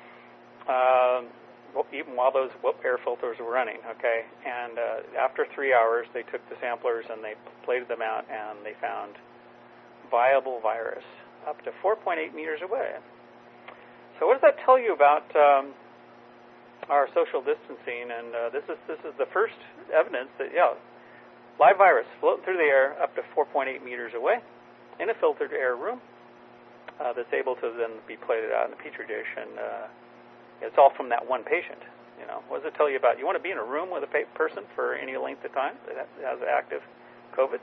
Even while those air filters were running, okay? And after 3 hours, they took the samplers and they plated them out, and they found viable virus up to 4.8 meters away. So what does that tell you about our social distancing? And this is the first evidence that, live virus floating through the air up to 4.8 meters away in a filtered air room that's able to then be plated out in a petri dish, and it's all from that one patient. What does it tell you about? You want to be in a room with a person for any length of time that has active COVID?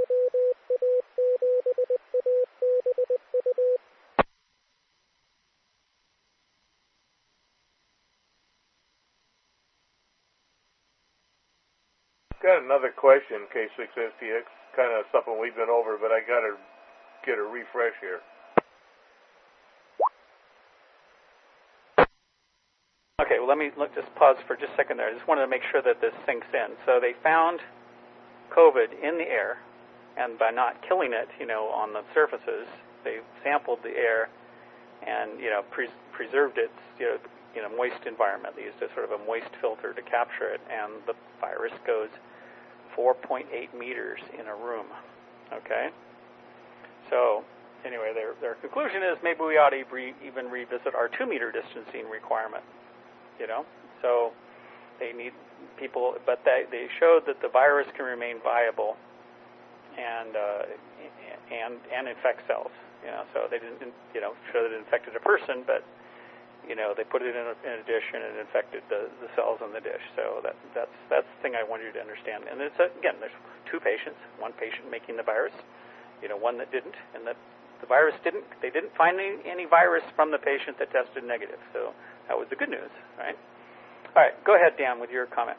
Got another question, K6STX. Kind of something we've been over, but I got to get a refresh here. Okay, well, let's just pause for just a second there. I just wanted to make sure that this sinks in. So they found COVID in the air, and by not killing it, on the surfaces, they sampled the air and, preserved it, in a moist environment. They used a sort of a moist filter to capture it, and the virus goes 4.8 meters in a room. Okay? So, anyway, their conclusion is maybe we ought to even revisit our 2-meter distancing requirement. So they need people, but they showed that the virus can remain viable and infect cells. So they didn't show that it infected a person, but they put it in a dish and it infected the cells in the dish. So that's the thing I wanted you to understand. And it's again, there's 2 patients, one patient making the virus, one that didn't, and that the virus didn't. They didn't find any virus from the patient that tested negative. So that was the good news, right? All right, go ahead, Dan, with your comment.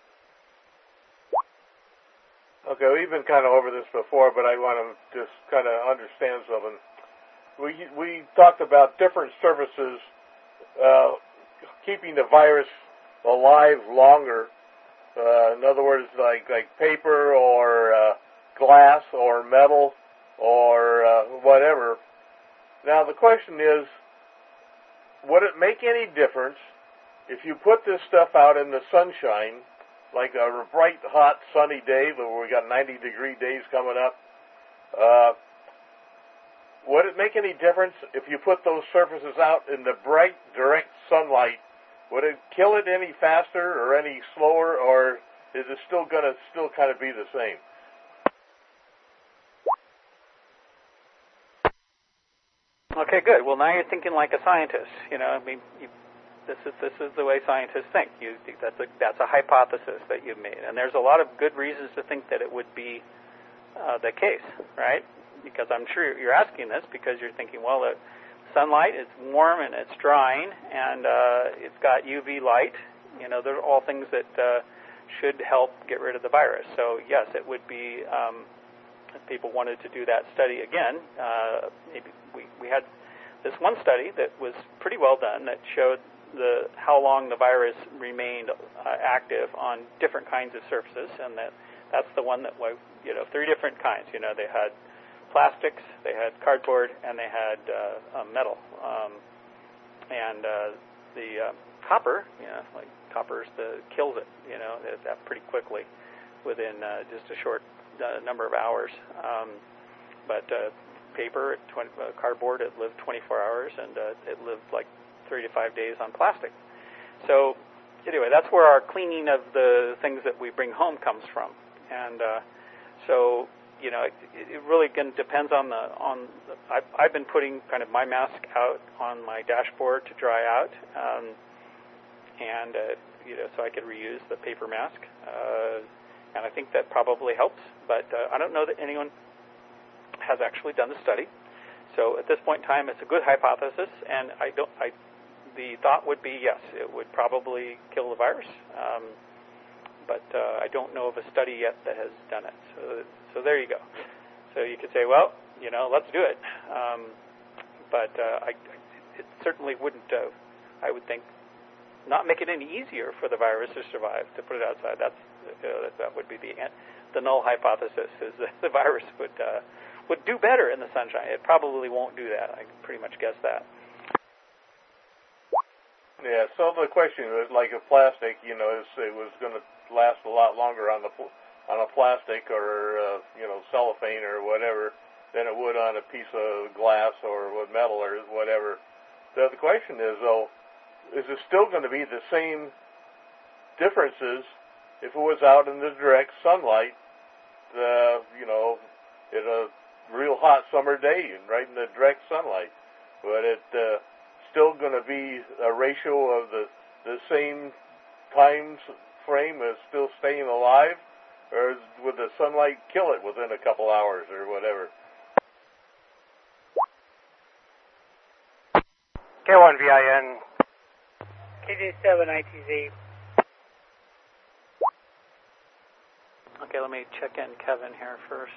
Okay, we've been kind of over this before, but I want to just kind of understand something. We talked about different surfaces keeping the virus alive longer. In other words, like paper or glass or metal or whatever. Now the question is, would it make any difference if you put this stuff out in the sunshine, like a bright, hot, sunny day, where we got 90-degree days coming up? Would it make any difference if you put those surfaces out in the bright, direct sunlight? Would it kill it any faster or any slower, or is it still going to kind of be the same? Okay, good. Well, now you're thinking like a scientist. This is the way scientists think. That's a hypothesis that you've made, and there's a lot of good reasons to think that it would be the case, right? Because I'm sure you're asking this because you're thinking, well, the sunlight is warm and it's drying, and it's got UV light. They're all things that should help get rid of the virus. So yes, it would be. If people wanted to do that study again, maybe we had this one study that was pretty well done that showed how long the virus remained active on different kinds of surfaces, and that's the one that was 3 different kinds. They had plastics, they had cardboard, and they had metal. And the copper, like copper's kills it, that pretty quickly within just a short number of hours. But paper, cardboard, it lived 24 hours, and it lived like 3 to 5 days on plastic. So anyway, that's where our cleaning of the things that we bring home comes from. And so it really again depends on I've been putting kind of my mask out on my dashboard to dry out, and so I could reuse the paper mask. And I think that probably helps, but I don't know that anyone has actually done the study. So at this point in time, it's a good hypothesis, and the thought would be yes, it would probably kill the virus, but I don't know of a study yet that has done it. So there you go. So you could say, well, let's do it, but it certainly wouldn't. I would think not make it any easier for the virus to survive, to put it outside. That would be the null hypothesis, is that the virus would do better in the sunshine. It probably won't do that. I can pretty much guess that. Yeah, so the question was like a plastic, it was going to last a lot longer on a plastic or cellophane or whatever than it would on a piece of glass or with metal or whatever. So the question is, though, is it still going to be the same differences if it was out in the direct sunlight, in a real hot summer day and right in the direct sunlight? But it still going to be a ratio of the same time frame as still staying alive, or would the sunlight kill it within a couple hours or whatever? K1VIN. KD7ITZ. Okay, let me check in Kevin here first.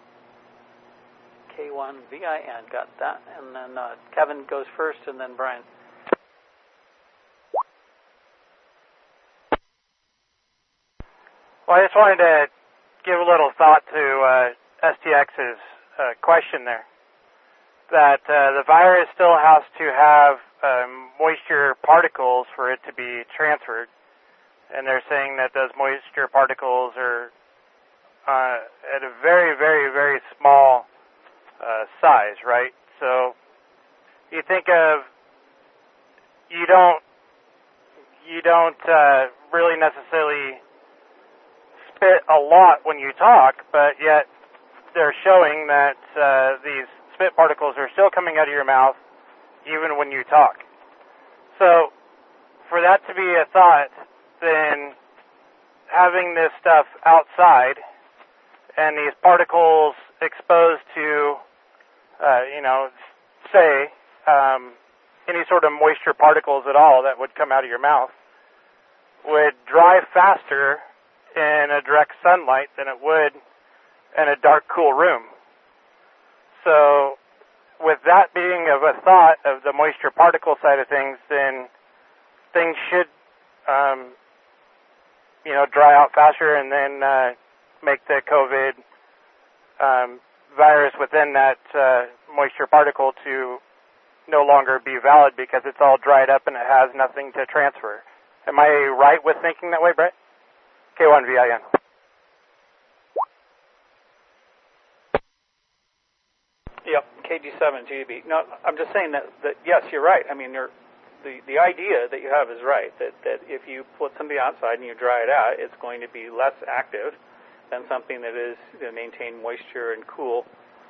K1VIN, got that. And then Kevin goes first, and then Brian. Well, I just wanted to give a little thought to STX's question there. That the virus still has to have moisture particles for it to be transferred. And they're saying that those moisture particles are at a very, very, very small size, right? So you think of, you don't really necessarily spit a lot when you talk, but yet they're showing that these spit particles are still coming out of your mouth even when you talk. So for that to be a thought, then having this stuff outside and these particles exposed to, say, any sort of moisture particles at all that would come out of your mouth would dry faster in a direct sunlight than it would in a dark, cool room. So with that being of a thought of the moisture particle side of things, then things should, dry out faster and then make the COVID virus within that moisture particle to no longer be valid because it's all dried up and it has nothing to transfer. Am I right with thinking that way, Brett? K1VIN. Yep, KG7GB. No, I'm just saying that yes, you're right. I mean, the idea that you have is right, that if you put something outside and you dry it out, it's going to be less active than something that is to maintain moisture and cool.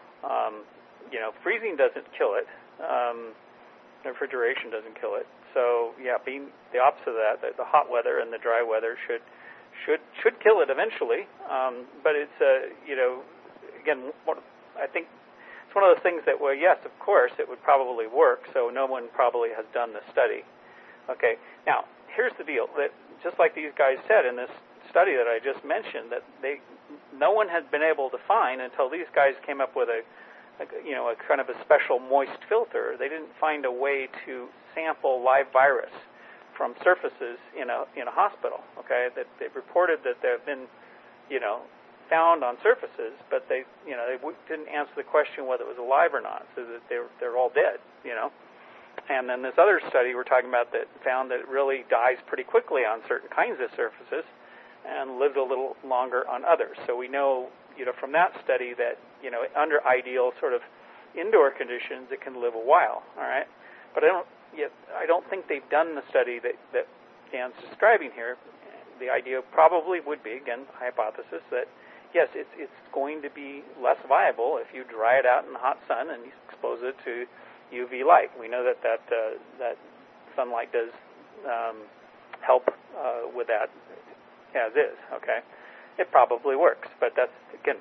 Freezing doesn't kill it. Refrigeration doesn't kill it. So, yeah, being the opposite of that, the hot weather and the dry weather should kill it eventually. But it's, again, I think it's one of those things that, well, yes, of course, it would probably work, so no one probably has done the study. Okay, now, here's the deal, that just like these guys said in this study that I just mentioned, that no one had been able to find until these guys came up with a kind of a special moist filter. They didn't find a way to sample live virus from surfaces in a hospital. Okay, that they reported that they've been, found on surfaces, but they didn't answer the question whether it was alive or not. So that they're all dead. And then this other study we're talking about that found that it really dies pretty quickly on certain kinds of surfaces and lived a little longer on others. So we know, from that study that, under ideal sort of indoor conditions, it can live a while, all right? But I don't think they've done the study that Dan's describing here. The idea probably would be, again, hypothesis, that, yes, it's going to be less viable if you dry it out in the hot sun and you expose it to UV light. We know that sunlight does help with that as is, okay? It probably works, but that's, again,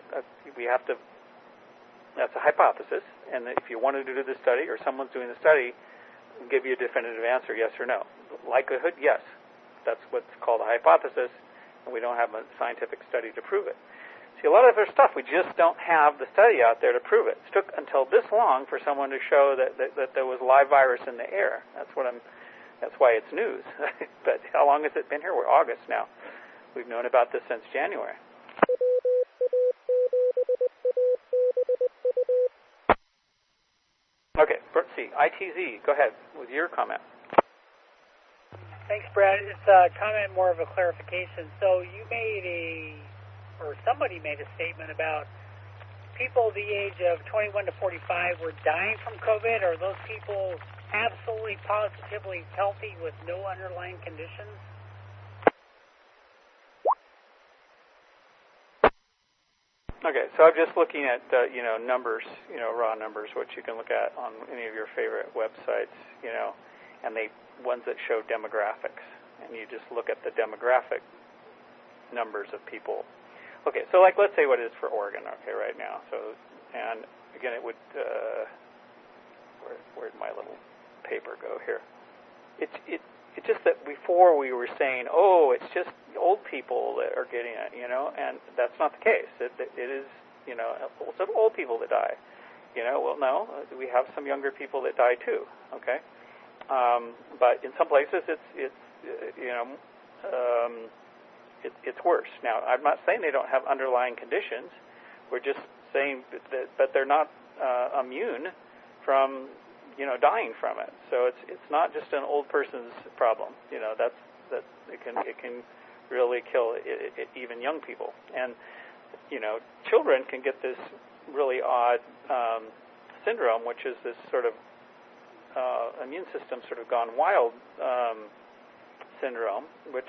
that's a hypothesis, and if you wanted to do the study or someone's doing the study, we'll give you a definitive answer, yes or no. Likelihood, yes. That's what's called a hypothesis, and we don't have a scientific study to prove it. See, a lot of our stuff, we just don't have the study out there to prove it. It took until this long for someone to show that there was live virus in the air. That's why it's news. But how long has it been here? We're August now. We've known about this since January. Okay, Bert C. ITZ, go ahead with your comment. Thanks, Brad. It's a comment more of a clarification. So you somebody made a statement about people the age of 21 to 45 were dying from COVID. Are those people absolutely positively healthy with no underlying conditions? Okay, so I'm just looking at numbers, raw numbers, which you can look at on any of your favorite websites, and ones that show demographics, and you just look at the demographic numbers of people. Okay, so let's say what it is for Oregon, okay, right now. So, and again, it would where'd my little paper go here? It's just that before we were saying, it's just old people that are getting it, and that's not the case. It is, it's old people that die. Well, no, we have some younger people that die too, okay? But in some places, it's it's worse. Now, I'm not saying they don't have underlying conditions. We're just saying that they're not immune from, dying from it. So it's not just an old person's problem. That it can really kill even young people. And children can get this really odd syndrome, which is this sort of immune system sort of gone wild syndrome, which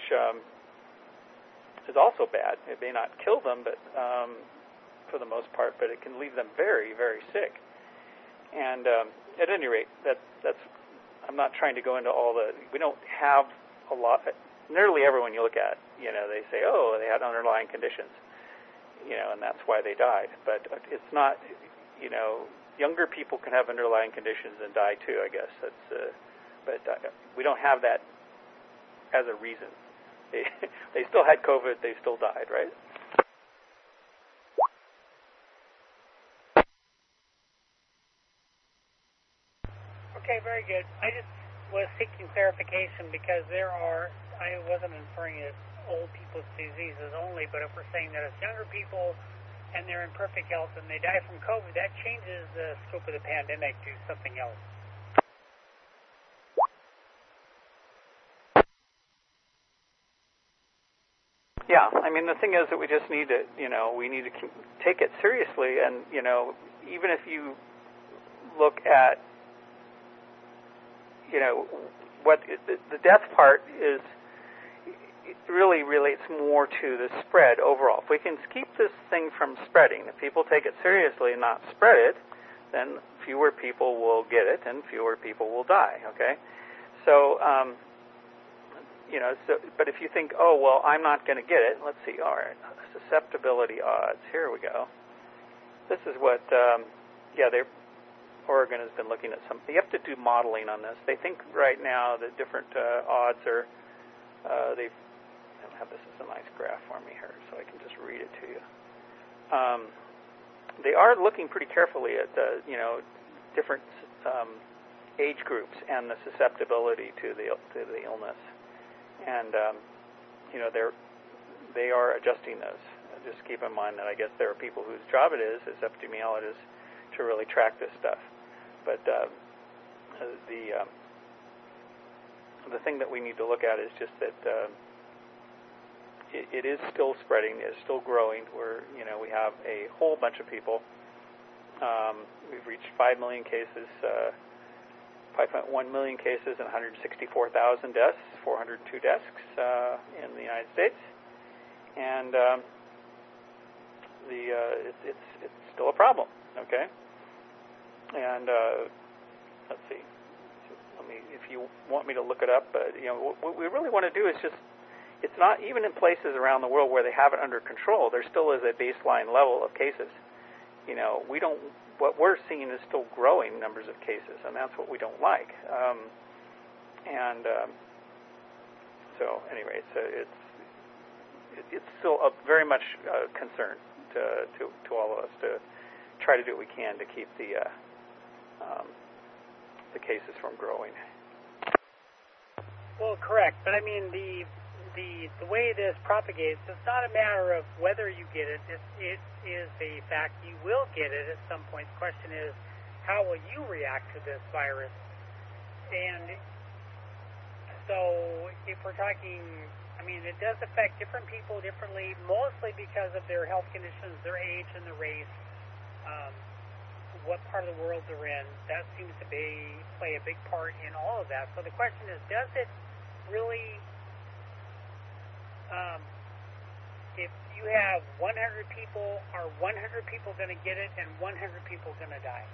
is also bad. It may not kill them, but for the most part, but it can leave them very, very sick. And at any rate, that's. I'm not trying to go into all the. We don't have a lot. Nearly everyone you look at, they say, oh, they had underlying conditions, and that's why they died. But it's not. Younger people can have underlying conditions and die too. I guess that's. But we don't have that as a reason. They still had COVID. They still died, right? Okay, very good. I just was seeking clarification because I wasn't inferring it as old people's diseases only, but if we're saying that it's younger people and they're in perfect health and they die from COVID, that changes the scope of the pandemic to something else. Yeah, I mean, the thing is that we just need to, we need to take it seriously, and, even if you look at, what the death part is, it really relates more to the spread overall. If we can keep this thing from spreading, if people take it seriously and not spread it, then fewer people will get it and fewer people will die, okay? So, but if you think, oh, well, I'm not going to get it, let's see, all right, susceptibility odds, here we go. This is what, Oregon has been looking at you have to do modeling on this. They think right now the different odds are, I don't have this as a nice graph for me here, so I can just read it to you. They are looking pretty carefully at the, different age groups and the susceptibility to the illness. And, they are adjusting those. Just keep in mind that I guess there are people whose job it is, as epidemiologists, to really track this stuff. But the thing that we need to look at is just that it is still spreading, it is still growing. We have a whole bunch of people. We've reached 5 million cases, 5.1 million cases, and 164,000 deaths, 402 deaths in the United States, and it's still a problem. Okay. And let's see. If you want me to look it up, what we really want to do is just, it's not even in places around the world where they have it under control. There still is a baseline level of cases. What we're seeing is still growing numbers of cases, and that's what we don't like. So anyway, it's still a very much concern to all of us to try to do what we can to keep the cases from growing. Well, correct, but I mean the way this propagates, it's not a matter of whether you get it. It is a fact you will get it at some point. The question is, how will you react to this virus? And so, if we're talking, I mean, it does affect different people differently, mostly because of their health conditions, their age, and their race. What part of the world they're in, that seems to play a big part in all of that. So the question is, does it really, if you have 100 people, are 100 people going to get it and 100 people going to die?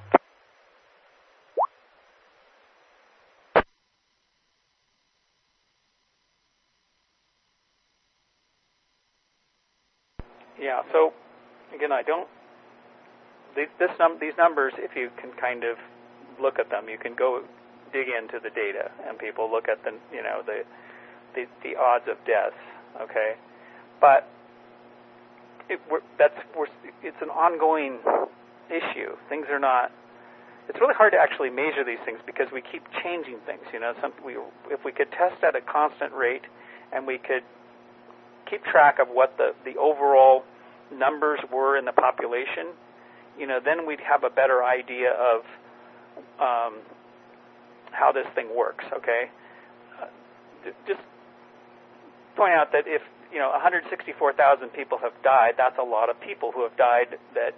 Yeah, so again, these numbers, if you can kind of look at them, you can go dig into the data, and people look at the odds of deaths. Okay, but it's an ongoing issue. Things are not. It's really hard to actually measure these things because we keep changing things. If we could test at a constant rate, and we could keep track of what the overall numbers were in the population, then we'd have a better idea of how this thing works, okay? Just point out that if, 164,000 people have died, that's a lot of people who have died that,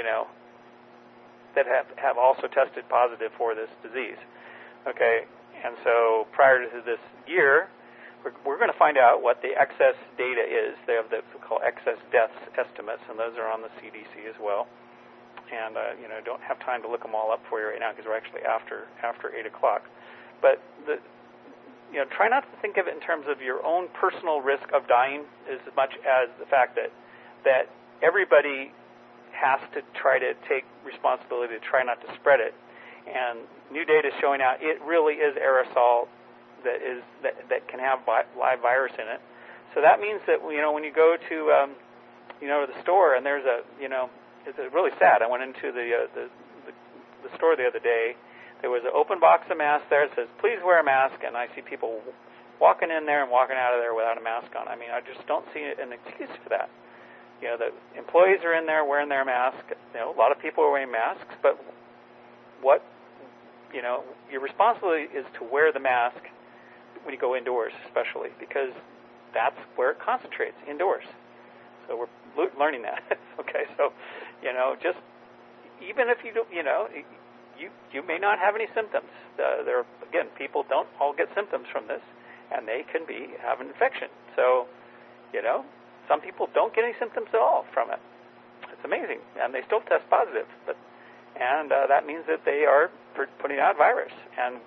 that have also tested positive for this disease, okay? And so prior to this year, we're going to find out what the excess data is. They have what we call excess deaths estimates, and those are on the CDC as well. And, don't have time to look them all up for you right now because we're actually after 8 o'clock. But, try not to think of it in terms of your own personal risk of dying as much as the fact that everybody has to try to take responsibility to try not to spread it. And new data is showing out it really is aerosol that can have live virus in it. So that means that, when you go to, the store and there's it's really sad. I went into the store the other day. There was an open box of masks there. It says, please wear a mask. And I see people walking in there and walking out of there without a mask on. I mean, I just don't see an excuse for that. The employees are in there wearing their mask. A lot of people are wearing masks. But what, your responsibility is to wear the mask when you go indoors, especially, because that's where it concentrates, indoors. So we're learning that. Okay, so, just even if you don't, you may not have any symptoms. People don't all get symptoms from this, and they can have an infection. So, some people don't get any symptoms at all from it. It's amazing, and they still test positive. And that means that they are putting out virus. And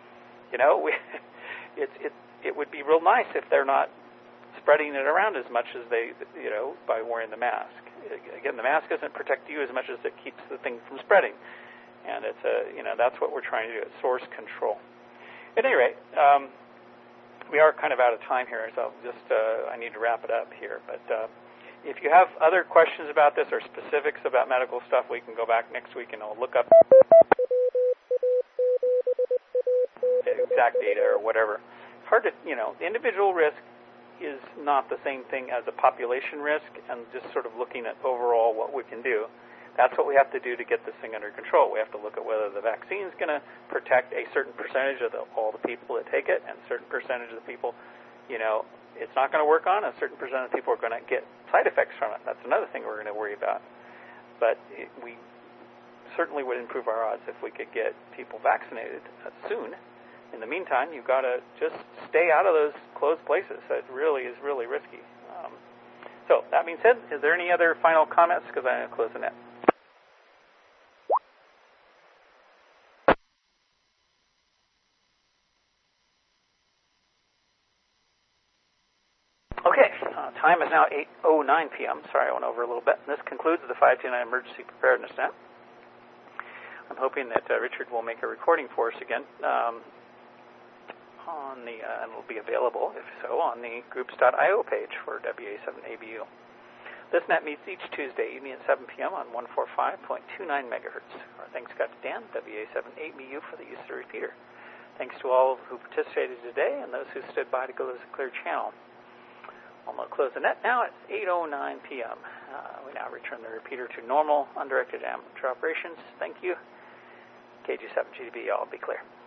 it would be real nice if they're not spreading it around as much as they, by wearing the mask. Again, the mask doesn't protect you as much as it keeps the thing from spreading. And it's that's what we're trying to do. It's source control. At any rate, we are kind of out of time here, so I need to wrap it up here. But if you have other questions about this or specifics about medical stuff, we can go back next week and I'll look up exact data or whatever. It's hard to, individual risk is not the same thing as a population risk, and just sort of looking at overall what we can do. That's what we have to do to get this thing under control. We have to look at whether the vaccine is going to protect a certain percentage of all the people that take it, and a certain percentage of the people, it's not going to work on. A certain percent of people are going to get side effects from it. That's another thing we're going to worry about. But we certainly would improve our odds if we could get people vaccinated soon. In the meantime, you've got to just stay out of those closed places. That really is really risky. So that being said, is there any other final comments? Because I'm going to close the net. Okay, time is now 8:09 p.m. Sorry, I went over a little bit. And this concludes the 529 Emergency Preparedness Net. I'm hoping that Richard will make a recording for us again. And it'll be available, if so, on the groups.io page for WA7ABU. This net meets each Tuesday evening at 7 p.m. on 145.29 megahertz. Our thanks go to Dan, WA7ABU, for the use of the repeater. Thanks to all who participated today and those who stood by to go to the clear channel. I'm going to close the net now at 8:09 p.m. We now return the repeater to normal undirected amateur operations. Thank you. KG7GDB, all be clear.